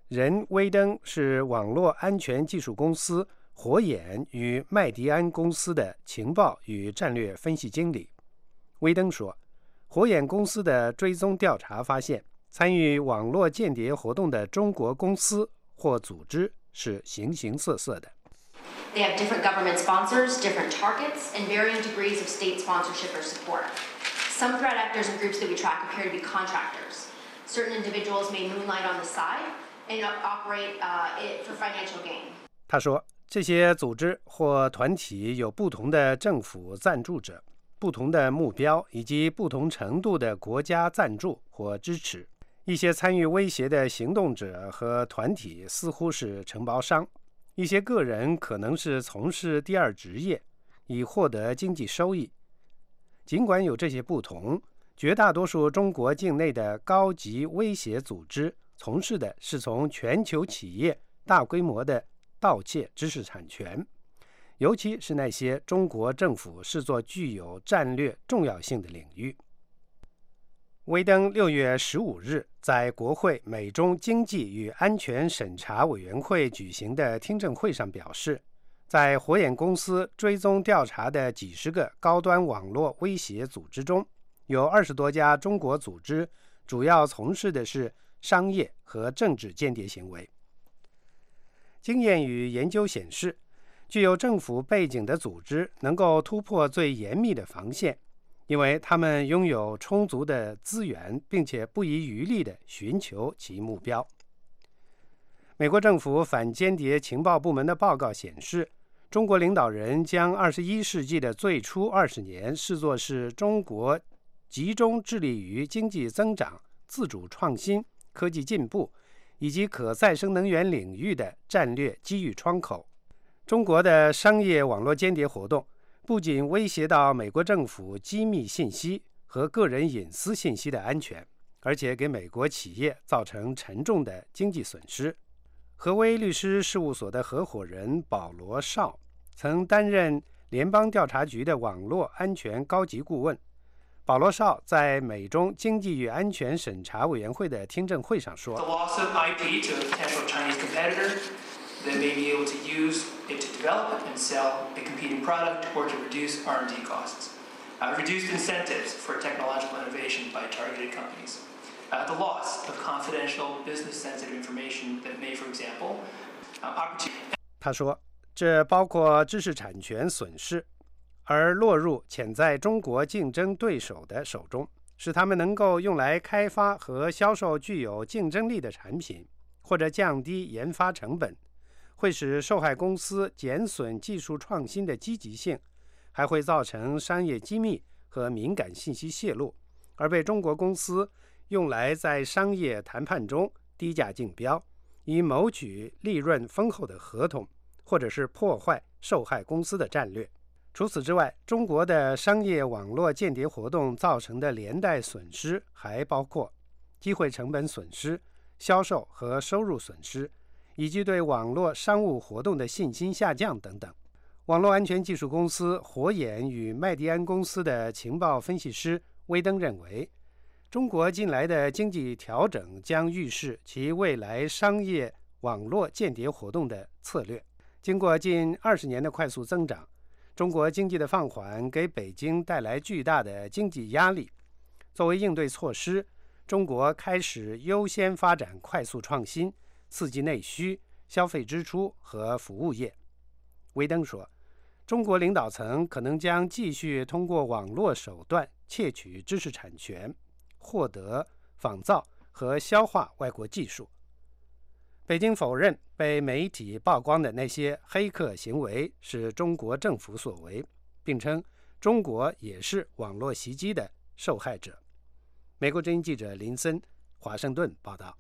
Speaker 8: 任威登是网络安全技术公司火眼与麦迪安公司的情报与战略分析经理。威登说，火眼公司的追踪调查发现，参与网络间谍活动的中国公司或组织是形形色色的。
Speaker 12: They have different government sponsors, different targets, and varying degrees of state sponsorship or support. Some threat actors and groups that we track appear to be contractors. Certain individuals may moonlight on the side and operate it for financial gain.
Speaker 8: 他说，这些组织或团体有不同的政府赞助者、不同的目标以及不同程度的国家赞助或支持。一些参与威胁的行动者和团体似乎是承包商，一些个人可能是从事第二职业，以获得经济收益。尽管有这些不同，绝大多数中国境内的高级威胁组织从事的是从全球企业大规模的盗窃知识产权，尤其是那些中国政府视作具有战略重要性的领域。威登6月15日在国会美中经济与安全审查委员会举行的听证会上表示，在火眼公司追踪调查的几十个高端网络威胁组织中，有20多家中国组织主要从事的是商业和政治间谍行为。经验与研究显示，具有政府背景的组织能够突破最严密的防线，因为他们拥有充足的资源，并且不遗余力地寻求其目标。美国政府反间谍情报部门的报告显示，中国领导人将21世纪的最初20年视作是中国集中致力于经济增长、自主创新、科技进步以及可再生能源领域的战略机遇窗口。中国的商业网络间谍活动不仅威胁到美国政府机密信息和个人隐私信息的安全，而且给美国企业造成沉重的经济损失。合威律师事务所的合伙人保罗·绍曾担任联邦调查局的网络安全高级顾问。保罗·绍在美中经济与安全审查委员会的听证会上说，
Speaker 13: The loss of IP to a potential Chinese competitor that may be able to use it to develop and sell a competing product or to reduce R&D costs. Reduced incentives for technological innovation by targeted companies. The loss of confidential business-sensitive information that may, for example, opportunity.
Speaker 8: 他说，这包括知识产权损失，而落入潜在中国竞争对手的手中，使他们能够用来开发和销售具有竞争力的产品，或者降低研发成本，会使受害公司减损技术创新的积极性，还会造成商业机密和敏感信息泄露，而被中国公司用来在商业谈判中低价竞标，以谋取利润丰厚的合同，或者是破坏受害公司的战略。除此之外，中国的商业网络间谍活动造成的连带损失还包括机会成本损失、销售和收入损失，以及对网络商务活动的信心下降等等。网络安全技术公司火眼与麦迪安公司的情报分析师威登认为，中国近来的经济调整将预示其未来商业网络间谍活动的策略。经过近20年的快速增长，中国经济的放缓给北京带来巨大的经济压力。作为应对措施，中国开始优先发展快速创新，刺激内需、消费支出和服务业。威登说，中国领导层可能将继续通过网络手段窃取知识产权，获得、仿造和消化外国技术。北京否认被媒体曝光的那些黑客行为是中国政府所为，并称中国也是网络袭击的受害者。美国之音记者林森，华盛顿报道。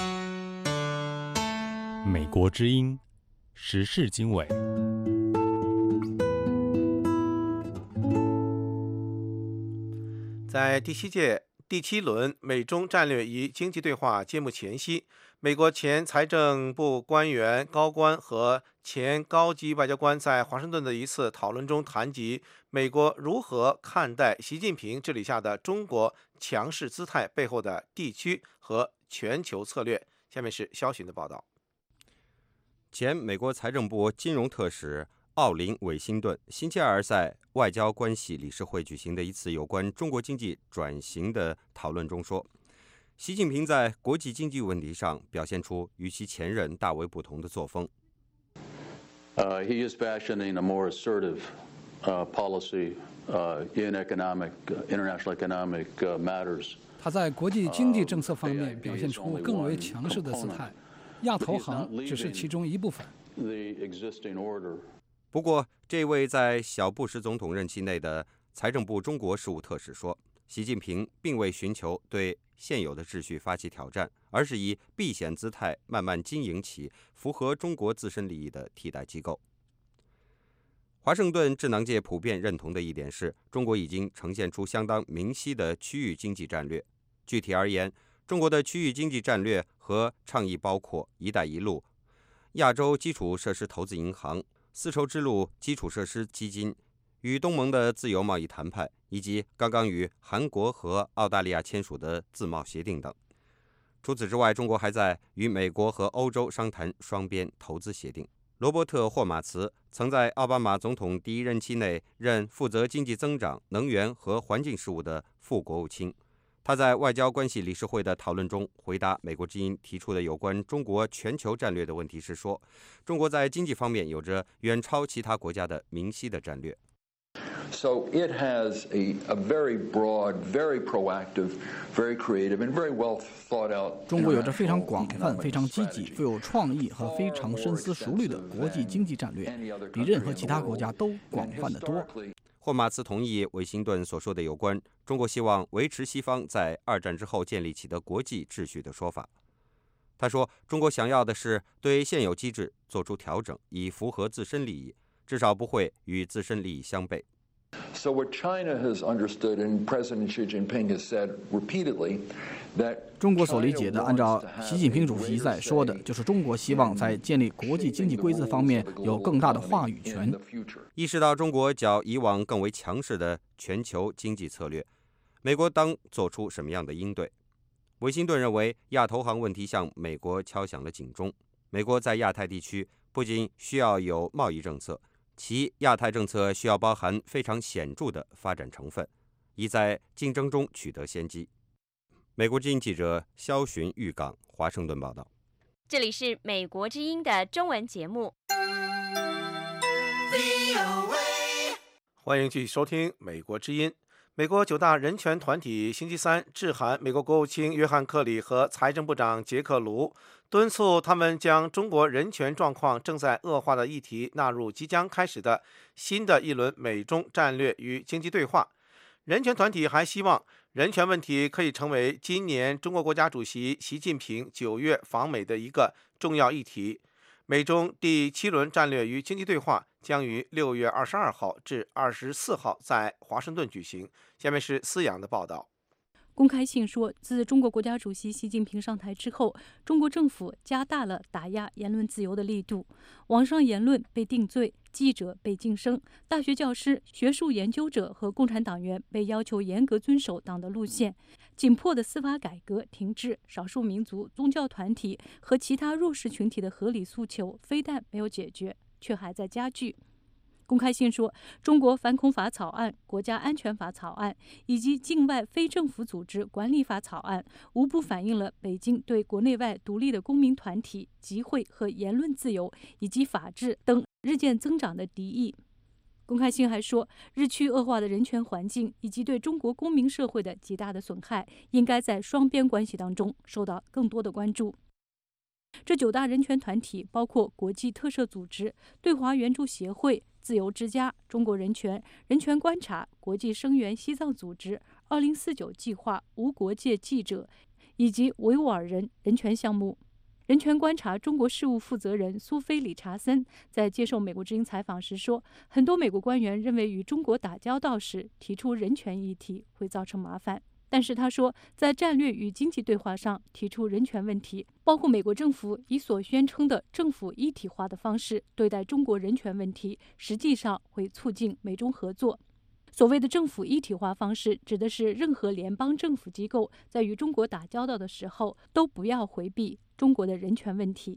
Speaker 3: 美国之音时事经纬。
Speaker 4: 在第七轮美中战略与经济对话揭幕前夕，美国前财政部官员、高官和前高级外交官在华盛顿的一次讨论中谈及美国如何看待习近平治理下的中国强势姿态背后的地区和全球策略。 下面是肖巡的报道。
Speaker 14: 前美国财政部金融特使奥林·韦辛顿星期二在外交关系理事会举行的一次有关中国经济转型的讨论中说，习近平在国际经济问题上表现出与其前任大为不同的作风。
Speaker 19: He is fashioning a more assertive policy in international economic matters.
Speaker 17: 他在国际经济政策方面表现出更为强势的姿态，亚投行只是其中一部分。
Speaker 14: 不过，这位在小布什总统任期内的财政部中国事务特使说，习近平并未寻求对现有的秩序发起挑战，而是以避险姿态慢慢经营起符合中国自身利益的替代机构。华盛顿智囊界普遍认同的一点是，中国已经呈现出相当明晰的区域经济战略。具体而言，中国的区域经济战略和倡议包括“一带一路”、亚洲基础设施投资银行、丝绸之路基础设施基金、与东盟的自由贸易谈判，以及刚刚与韩国和澳大利亚签署的自贸协定等。除此之外，中国还在与美国和欧洲商谈双边投资协定。罗伯特·霍马茨曾在奥巴马总统第一任期内任负责经济增长、能源和环境事务的副国务卿。他在外交关系理事会的讨论中回答美国之音提出的有关中国全球战略的问题时说，中国在经济方面有着远超其他国家的明晰的战略。
Speaker 19: So it has a very broad, very proactive, very creative, and very well thought out.
Speaker 20: 中国有着非常广泛、非常积极、富有创意和非常深思熟虑的国际经济战略，比任何其他国家都广泛得多。
Speaker 14: 霍马茨同意韦辛顿所说的有关中国希望维持西方在二战之后建立起的国际秩序的说法。他说，中国想要的是对现有机制做出调整，以符合自身利益，至少不会与自身利益相悖。
Speaker 19: So what China has understood, and President Xi Jinping has said repeatedly, that
Speaker 20: 中国所理解的，按照习近平主席在说的，就是中国希望在建立国际经济规则方面有更大的话语权。
Speaker 14: 意识到中国较以往更为强势的全球经济策略，美国当做出什么样的应对？韦辛顿认为，亚投行问题向美国敲响了警钟。美国在亚太地区不仅需要有贸易政策，其亚太政策需要包含非常显著的发展成分，以在竞争中取得先机。美国之音记者肖巡豫港华盛顿报道。
Speaker 21: 这里是美国之音的中文节目。
Speaker 4: 欢迎继续收听美国之音。美国9大人权团体星期三致函美国国务卿约翰·克里和财政部长杰克·卢，敦促他们将中国人权状况正在恶化的议题纳入即将开始的新的一轮美中战略与经济对话。人权团体还希望人权问题可以成为今年中国国家主席习近平9月访美的一个重要议题。美中第7轮战略与经济对话将于6月22号至24号在华盛顿举行。下面是思阳的报道。
Speaker 25: 公开信说，自中国国家主席习近平上台之后，中国政府加大了打压言论自由的力度，网上言论被定罪，记者被晋升，大学教师、学术研究者和共产党员被要求严格遵守党的路线，紧迫的司法改革停滞，少数民族、宗教团体和其他弱势群体的合理诉求非但没有解决，却还在加剧。公开信说，中国反恐法草案、国家安全法草案以及境外非政府组织管理法草案，无不反映了北京对国内外独立的公民团体、集会和言论自由以及法治等日渐增长的敌意。公开信还说，日趋恶化的人权环境以及对中国公民社会的极大的损害，应该在双边关系当中受到更多的关注。这9大人权团体包括国际特赦组织、对华援助协会、自由之家、中国人权、人权观察、国际声援西藏组织、2049计划、无国界记者以及维吾尔人人权项目。人权观察中国事务负责人苏菲·理查森在接受美国之音采访时说，很多美国官员认为与中国打交道时提出人权议题会造成麻烦。但是他说，在战略与经济对话上提出人权问题，包括美国政府以所宣称的政府一体化的方式对待中国人权问题，实际上会促进美中合作。所谓的政府一体化方式，指的是任何联邦政府机构在与中国打交道的时候，都不要回避中国的人权问题。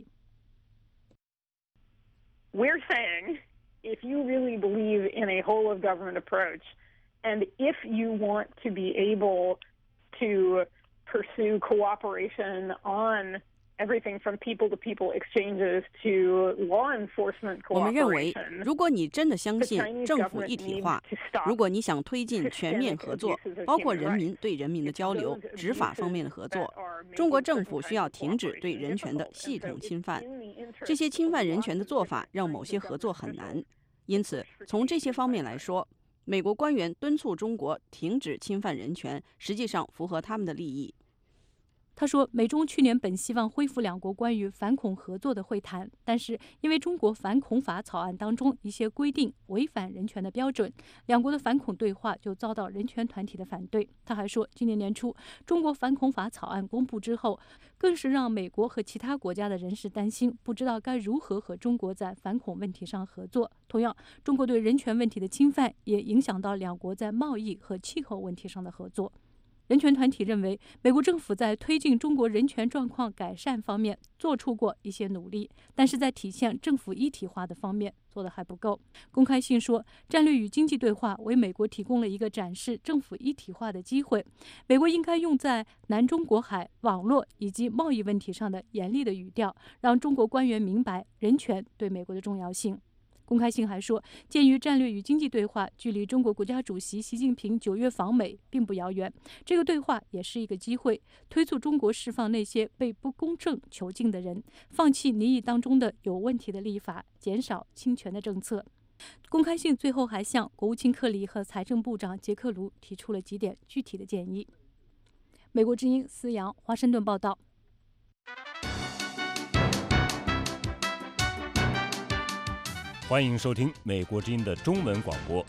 Speaker 1: We're saying, if you really believe in a whole of government approach, and if you want to be able to pursue cooperation on everything from people-to-people exchanges to law enforcement cooperation.
Speaker 5: 我们认为，如果你真的相信政府一体化，如果你想推进全面合作，包括人民对人民的交流、执法方面的合作，中国政府需要停止对人权的系统侵犯。这些侵犯人权的做法让某些合作很难。因此，从这些方面来说，美国官员敦促中国停止侵犯人权，实际上符合他们的利益。
Speaker 25: 他说，美中去年本希望恢复两国关于反恐合作的会谈，但是因为中国反恐法草案当中一些规定违反人权的标准，两国的反恐对话就遭到人权团体的反对。他还说，今年年初中国反恐法草案公布之后，更是让美国和其他国家的人士担心，不知道该如何和中国在反恐问题上合作。同样，中国对人权问题的侵犯也影响到两国在贸易和气候问题上的合作。人权团体认为，美国政府在推进中国人权状况改善方面做出过一些努力，但是在体现政府一体化的方面做得还不够。公开信说，战略与经济对话为美国提供了一个展示政府一体化的机会，美国应该用在南中国海、网络以及贸易问题上的严厉的语调，让中国官员明白人权对美国的重要性。公开信还说，鉴于战略与经济对话距离中国国家主席习近平9月访美并不遥远，这个对话也是一个机会，推促中国释放那些被不公正囚禁的人，放弃拟议当中的有问题的立法，减少侵权的政策。公开信最后还向国务卿克里和财政部长杰克卢提出了几点具体的建议。美国之音思阳华盛顿报道。
Speaker 3: 欢迎收听美国之音的中文广播。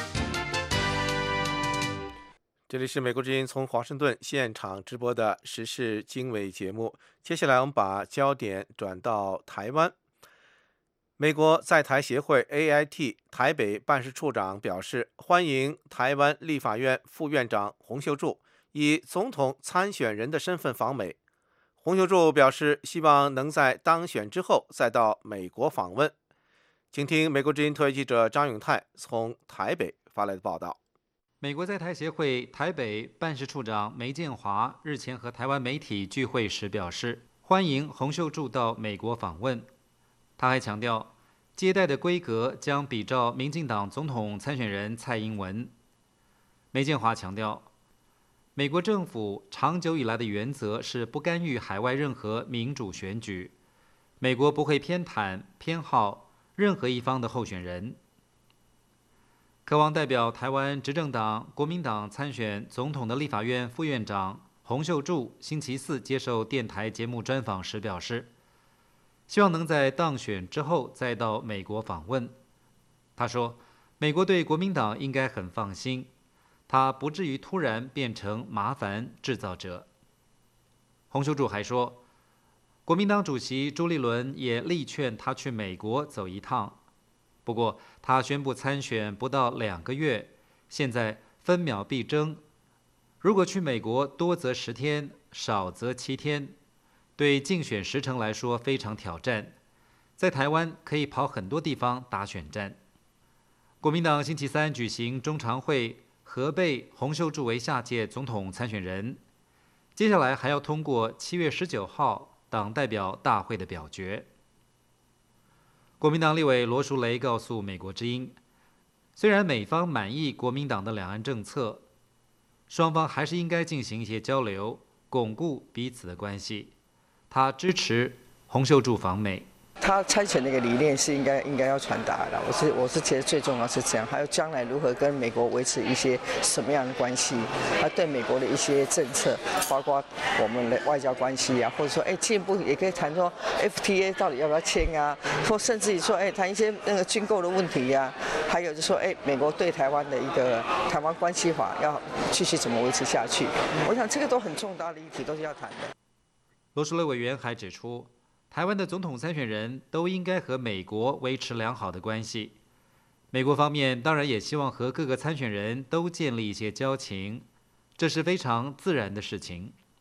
Speaker 4: 这里是美国之音从华盛顿现场直播的时事经纬节目。接下来我们把焦点转到台湾。美国在台协会 AIT 台北办事处长表示，欢迎台湾立法院副院长洪秀柱以总统参选人的身份访美。洪秀柱表示，希望能在当选之后再到美国访问。请听美国之音特约记者张永泰从台北发来的报道。
Speaker 2: 美国在台协会台北办事处长梅建华日前和台湾媒体聚会时表示，欢迎洪秀柱到美国访问。他还强调，接待的规格将比照民进党总统参选人蔡英文。梅建华强调，美国政府长久以来的原则是不干预海外任何民主选举，美国不会偏袒偏好任何一方的候选人。渴望代表台湾执政党国民党参选总统的立法院副院长洪秀柱星期四接受电台节目专访时表示，希望能在当选之后再到美国访问。他说，美国对国民党应该很放心，他不至于突然变成麻烦制造者。洪秀柱还说，国民党主席朱立伦也力劝他去美国走一趟，不过他宣布参选不到2个月，现在分秒必争。如果去美国多则10天，少则7天，对竞选时程来说非常挑战。在台湾可以跑很多地方打选战。国民党星期三举行中常会，核备洪秀柱为下届总统参选人，接下来还要通过7月19号党代表大会的表决。国民党立委罗淑蕾告诉美国之音，虽然美方满意国民党的两岸政策，双方还是应该进行一些交流，巩固彼此的关系。他支持洪秀柱访美。
Speaker 9: 他参选的一个理念是应该要传达的，我是觉得最重要是这样，还有将来如何跟美国维持一些什么样的关系，他对美国的一些政策，包括我们的外交关系啊，或者说进一步也可以谈说 FTA 到底要不要签啊，或甚至于说谈一些那个军购的问题啊，还有就是说美国对台湾的一个台湾关系法要继续怎么维持下去，我想这个都很重大的议题，都是要谈的。
Speaker 2: 罗淑蕾委员还指出，台湾的总统参选人都应该和美国维持良好的关系。美国方面当然也希望和各个参选人都建立一些交情，这是非常自然的事情。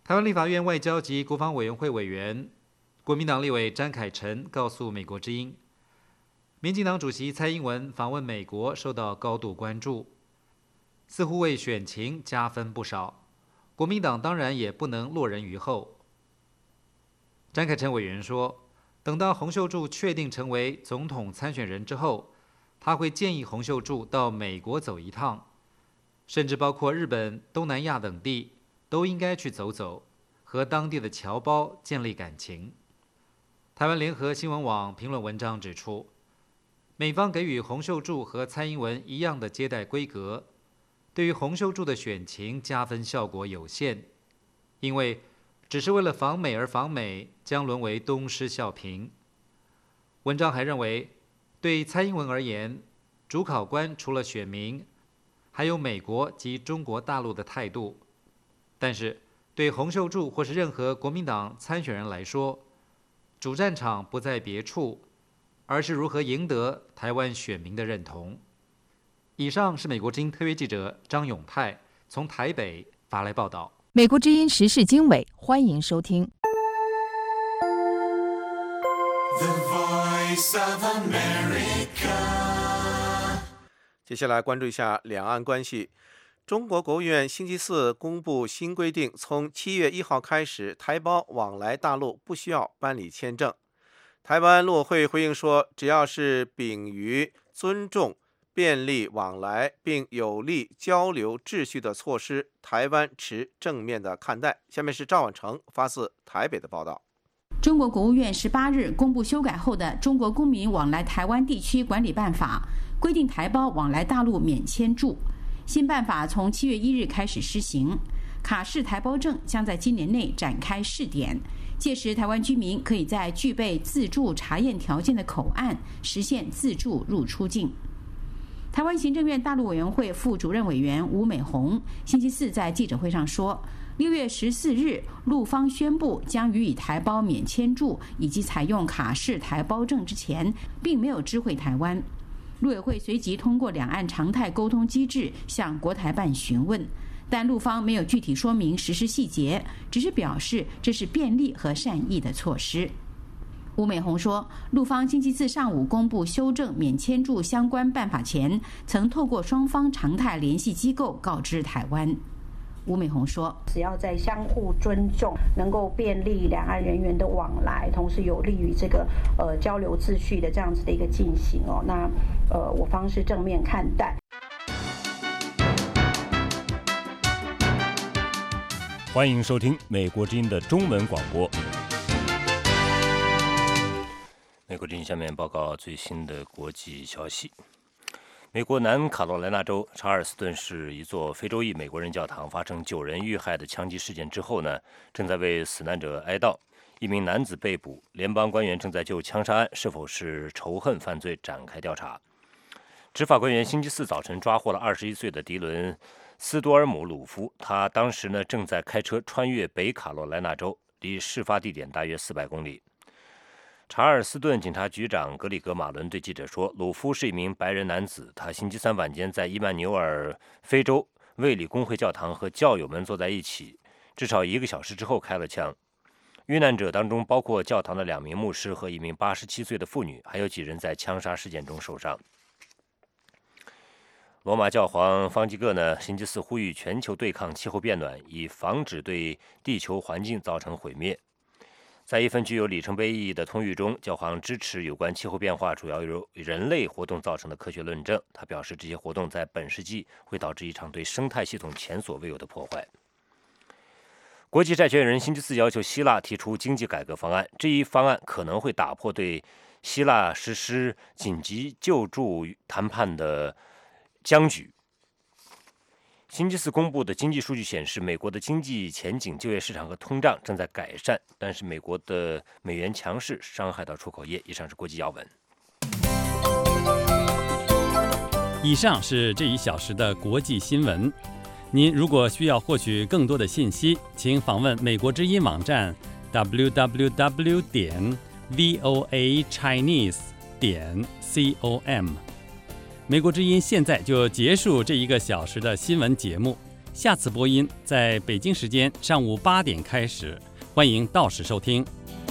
Speaker 2: 台湾立法院外交及国防委员会委员、国民党立委詹凯成告诉美国之音，民进党主席蔡英文访问美国受到高度关注，似乎为选情加分不少。国民党当然也不能落人于后。詹凯成委员说，等到洪秀柱确定成为总统参选人之后，他会建议洪秀柱到美国走一趟，甚至包括日本、东南亚等地都应该去走走，和当地的侨胞建立感情。台湾联合新闻网评论文章指出，美方给予洪秀柱和蔡英文一样的接待规格，对于洪秀柱的选情加分效果有限，因为只是为了访美而访美，将沦为东施效颦。文章还认为，对蔡英文而言，主考官除了选民，还有美国及中国大陆的态度。但是，对洪秀柱或是任何国民党参选人来说，主战场不在别处，而是如何赢得台湾选民的认同。以上是美国之音特约记者张永泰从台北发来报道。
Speaker 6: 美国之音时事经纬，欢迎收听。
Speaker 4: 接下来关注一下两岸关系。中国国务院星期四公布新规定，从7月1号开始，台胞往来大陆不需要办理签证。台湾陆委会回应说，只要是秉于尊重、便利往来并有利交流秩序的措施，台湾持正面的看待。下面是赵婉成发自台北的报道。
Speaker 7: 中国国务院18日公布修改后的《中国公民往来台湾地区管理办法》，规定台胞往来大陆免签注。新办法从7月1日开始施行，卡式台胞证将在今年内展开试点，届时台湾居民可以在具备自助查验条件的口岸实现自助入出境。台湾行政院大陆委员会副主任委员吴美红星期四在记者会上说，6月14日陆方宣布将予以台胞免签注以及采用卡式台胞证之前，并没有知会台湾。陆委会随即通过两岸常态沟通机制向国台办询问，但陆方没有具体说明实施细节，只是表示这是便利和善意的措施。吴美红说，陆方星期四上午公布修正免签注相关办法前，曾透过双方常态联系机构告知台湾。吴美红说，
Speaker 18: 只要在相互尊重，能够便利两岸人员的往来，同时有利于这个交流秩序的这样子的一个进行哦，那我方是正面看待。
Speaker 3: 欢迎收听美国之音的中文广播。美国之音下面报告最新的国际消息。美国南卡罗来纳州查尔斯顿市一座非洲裔美国人教堂发生9人遇害的枪击事件之后呢，正在为死难者哀悼。一名男子被捕，联邦官员正在就枪杀案是否是仇恨犯罪展开调查。执法官员星期四早晨抓获了21岁的迪伦·斯多尔姆·鲁夫，他当时呢正在开车穿越北卡罗来纳州，离事发地点大约400公里。查尔斯顿警察局长格里格·马伦对记者说，鲁夫是一名白人男子，他星期三晚间在伊曼纽尔非洲卫理公会教堂和教友们坐在一起，至少1个小时之后开了枪。遇难者当中包括教堂的2名牧师和一名87岁的妇女，还有几人在枪杀事件中受伤。罗马教皇方济各呢，星期四呼吁全球对抗气候变暖，以防止对地球环境造成毁灭。在一份具有里程碑意义的通谕中，教皇支持有关气候变化主要由人类活动造成的科学论证。他表示，这些活动在本世纪会导致一场对生态系统前所未有的破坏。国际债权人星期四要求希腊提出经济改革方案，这一方案可能会打破对希腊实施紧急救助谈判的僵局。星期四公布的经济数据显示，美国的经济前景、就业市场和通胀正在改善，但是美国的美元强势伤害到出口业。以上是国际要闻。
Speaker 22: 以上是这1小时的国际新闻。您如果需要获取更多的信息，请访问美国之音网站 www.voachinese.com。美国之音现在就结束这1个小时的新闻节目， 下次播音在北京时间上午8点开始，欢迎到时收听。